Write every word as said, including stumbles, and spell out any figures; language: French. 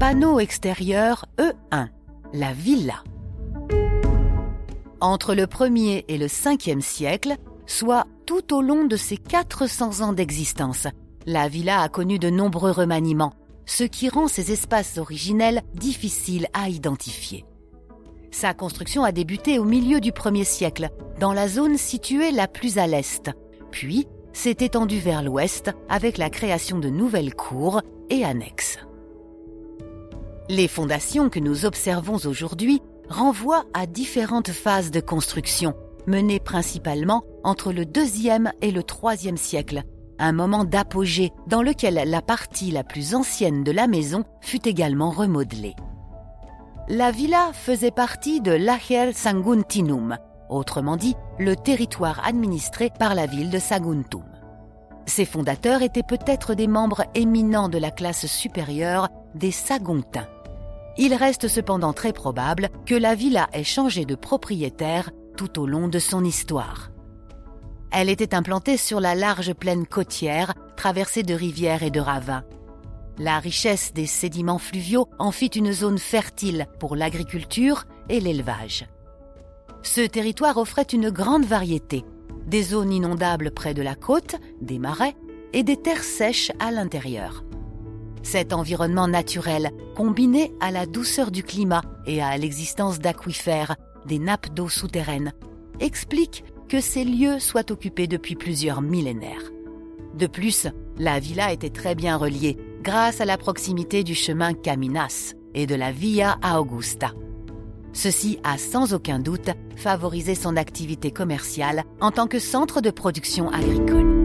Panneau extérieur E un, la villa. Entre le premier et le cinquième siècle, soit tout au long de ses quatre cents ans d'existence, la villa a connu de nombreux remaniements, ce qui rend ses espaces originels difficiles à identifier. Sa construction a débuté au milieu du premier siècle, dans la zone située la plus à l'est, puis s'est étendue vers l'ouest avec la création de nouvelles cours et annexes. Les fondations que nous observons aujourd'hui renvoient à différentes phases de construction, menées principalement entre le deuxième et le troisième siècle, un moment d'apogée dans lequel la partie la plus ancienne de la maison fut également remodelée. La villa faisait partie de l'Ager Saguntinum, autrement dit le territoire administré par la ville de Saguntum. Ses fondateurs étaient peut-être des membres éminents de la classe supérieure des Saguntins. Il reste cependant très probable que la villa ait changé de propriétaire tout au long de son histoire. Elle était implantée sur la large plaine côtière, traversée de rivières et de ravins. La richesse des sédiments fluviaux en fit une zone fertile pour l'agriculture et l'élevage. Ce territoire offrait une grande variété, des zones inondables près de la côte, des marais et des terres sèches à l'intérieur. Cet environnement naturel, combiné à la douceur du climat et à l'existence d'aquifères, des nappes d'eau souterraines, explique que ces lieux soient occupés depuis plusieurs millénaires. De plus, la villa était très bien reliée grâce à la proximité du chemin Caminas et de la Via Augusta. Ceci a sans aucun doute favorisé son activité commerciale en tant que centre de production agricole.